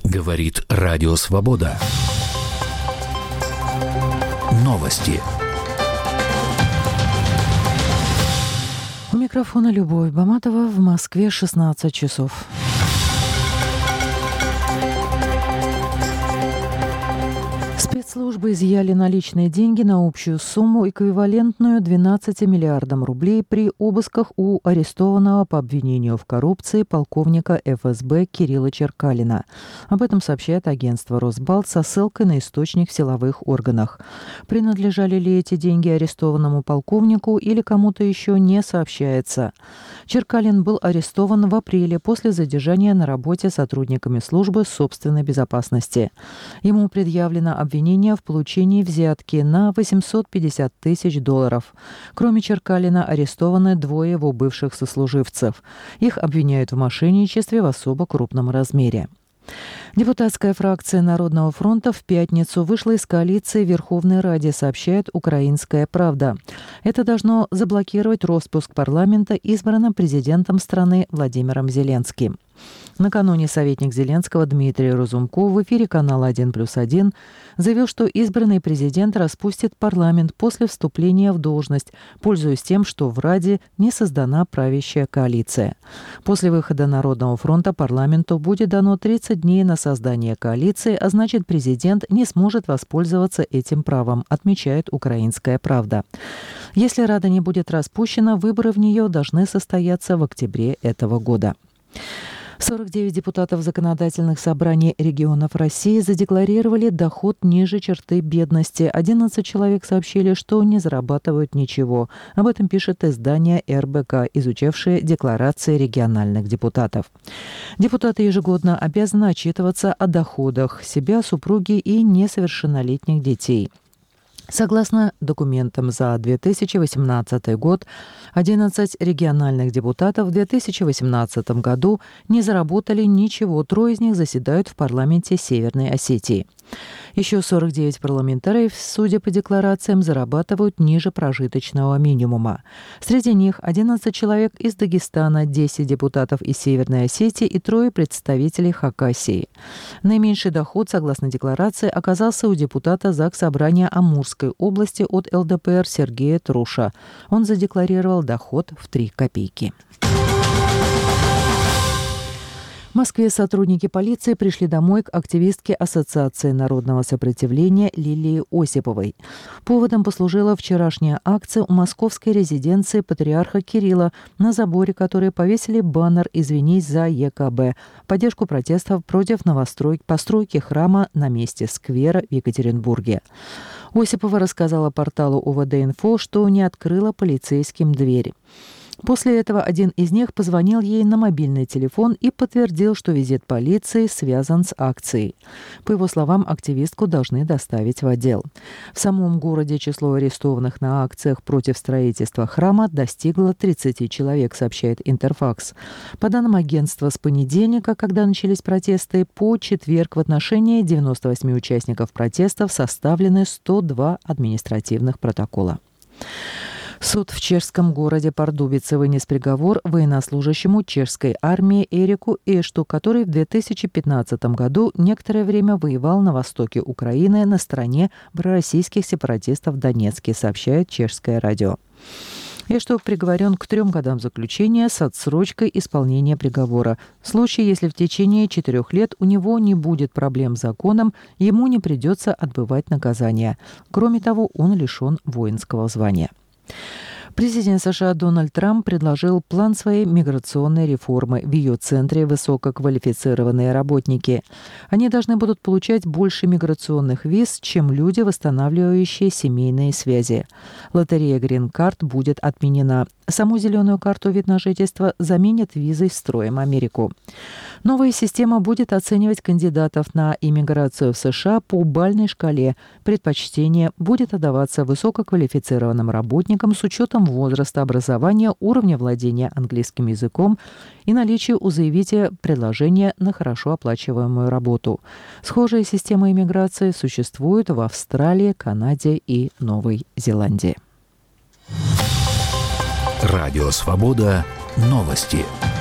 Говорит Радио Свобода. Новости. У микрофона Любовь Баматова. В Москве 16 часов. Спецслужбы изъяли наличные деньги на общую сумму, эквивалентную 12 миллиардам рублей при обысках у арестованного по обвинению в коррупции полковника ФСБ Кирилла Черкалина. Об этом сообщает агентство «Росбалт» со ссылкой на источник в силовых органах. Принадлежали ли эти деньги арестованному полковнику или кому-то еще, не сообщается. Черкалин был арестован в апреле после задержания на работе сотрудниками службы собственной безопасности. Ему предъявлено обвинение в получении взятки на $850 тысяч. Кроме Черкалина арестованы двое его бывших сослуживцев. Их обвиняют в мошенничестве в особо крупном размере. Депутатская фракция Народного фронта в пятницу вышла из коалиции в Верховной Раде, сообщает «Украинская правда». Это должно заблокировать распуск парламента, избранным президентом страны Владимиром Зеленским. Накануне советник Зеленского Дмитрий Разумков в эфире канала 1+1 заявил, что избранный президент распустит парламент после вступления в должность, пользуясь тем, что в Раде не создана правящая коалиция. После выхода Народного фронта парламенту будет дано 30 дней на создание коалиции, а значит, президент не сможет воспользоваться этим правом, отмечает «Украинская правда». Если Рада не будет распущена, выборы в нее должны состояться в октябре этого года. 49 депутатов законодательных собраний регионов России задекларировали доход ниже черты бедности. 11 человек сообщили, что не зарабатывают ничего. Об этом пишет издание РБК, изучавшее декларации региональных депутатов. Депутаты ежегодно обязаны отчитываться о доходах себя, супруги и несовершеннолетних детей. Согласно документам за 2018 год, 11 региональных депутатов в 2018 году не заработали ничего, 3 из них заседают в парламенте Северной Осетии. Еще 49 парламентариев, судя по декларациям, зарабатывают ниже прожиточного минимума. Среди них 11 человек из Дагестана, 10 депутатов из Северной Осетии и 3 представителей Хакасии. Наименьший доход, согласно декларации, оказался у депутата Заксобрания Амурской области от ЛДПР Сергея Труша. Он задекларировал доход в 3 копейки. В Москве сотрудники полиции пришли домой к активистке Ассоциации народного сопротивления Лилии Осиповой. Поводом послужила вчерашняя акция у московской резиденции патриарха Кирилла, на заборе которой повесили баннер «Извинись за ЕКБ» в поддержку протестов против постройки храма на месте сквера в Екатеринбурге. Осипова рассказала порталу УВД-Инфо, что не открыла полицейским дверь. После этого один из них позвонил ей на мобильный телефон и подтвердил, что визит полиции связан с акцией. По его словам, активистку должны доставить в отдел. В самом городе число арестованных на акциях против строительства храма достигло 30 человек, сообщает Интерфакс. По данным агентства, с понедельника, когда начались протесты, по четверг в отношении 98 участников протестов составлены 102 административных протокола. Суд в чешском городе Пардубице вынес приговор военнослужащему чешской армии Эрику Эшту, который в 2015 году некоторое время воевал на востоке Украины на стороне пророссийских сепаратистов в Донецке, сообщает чешское радио. Эшту приговорен к 3 годам заключения с отсрочкой исполнения приговора. В случае, если в течение 4 лет у него не будет проблем с законом, ему не придется отбывать наказание. Кроме того, он лишен воинского звания. Президент США Дональд Трамп предложил план своей миграционной реформы. В ее центре высококвалифицированные работники. Они должны будут получать больше миграционных виз, чем люди, восстанавливающие семейные связи. Лотерея Green Card будет отменена. Саму зеленую карту вид на жительство заменят визой «Строим Америку». Новая система будет оценивать кандидатов на иммиграцию в США по бальной шкале. Предпочтение будет отдаваться высококвалифицированным работникам с учетом возраста, образования, уровня владения английским языком и наличия у заявителя предложения на хорошо оплачиваемую работу. Схожая система иммиграции существует в Австралии, Канаде и Новой Зеландии. Радио «Свобода». Новости.